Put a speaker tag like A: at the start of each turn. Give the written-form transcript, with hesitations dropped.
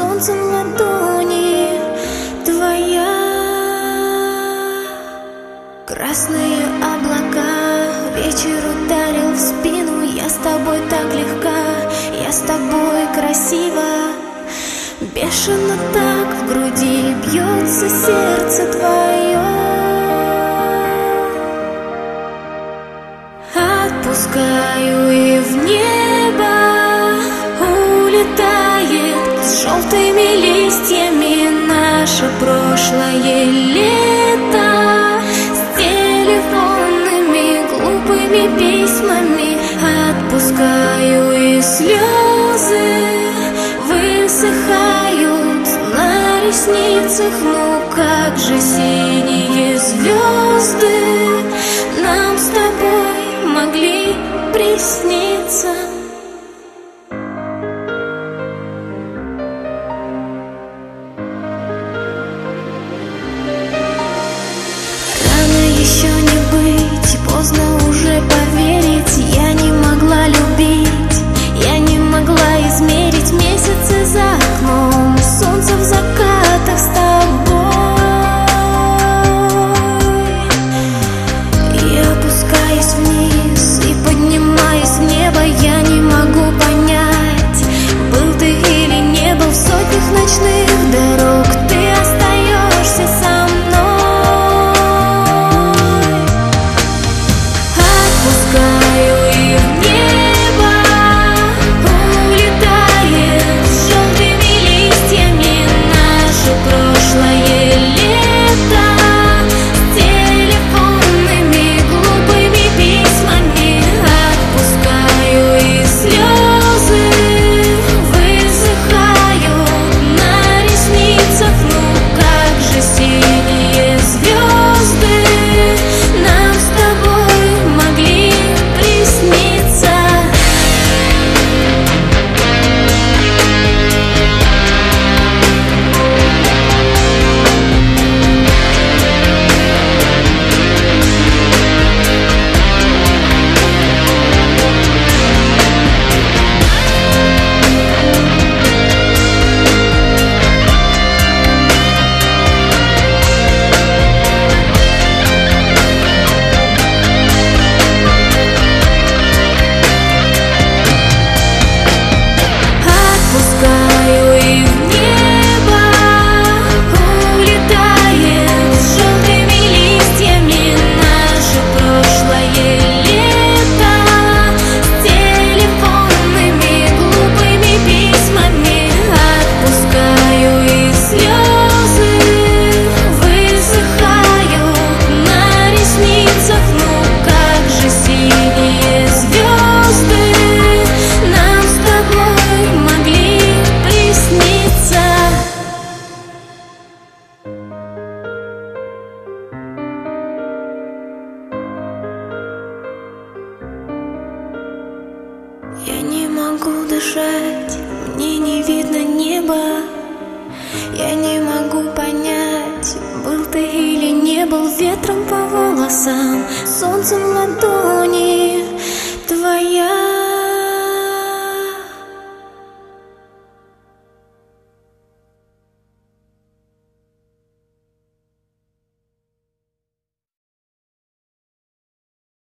A: солнцем ладони твоя. Красные облака, вечер ударил в спину. Я с тобой так легка, я с тобой красива. Бешено так в груди бьется сердце твое. Отпускаю и в небо улетает с желтыми листьями наше прошлое лето. С телефонными глупыми письмами отпускаю, и слезы высыхают на ресницах. Ну как же синие звезды нам с тобой могли присниться. Рано еще не быть, поздно уже поверить. Я не могла любить, я не могла измерить месяцы за окном, солнце в закатах с тобой. Я опускаюсь вниз и поднимаюсь в небо. Я не могу понять, был ты или не был. В сотнях ночных дорог ты остаешься со мной. Отпускаю и в небо улетает с желтыми листьями наше прошлое лето. С телефонными глупыми письмами отпускаю, и слезы высыхают на ресницах. Ну как же синие звезды нам с тобой могли присниться. Отпускаю и в небо улетает с желтыми листьями наше прошлое лето. С телефонными глупыми письмами отпускаю, и слезы высыхают на ресницах. Ну как же синие звезды нам с тобой могли присниться. Я не могу дышать, мне не видно неба. Я не могу понять, был ты или не был. Ветром по волосам, солнцем ладонь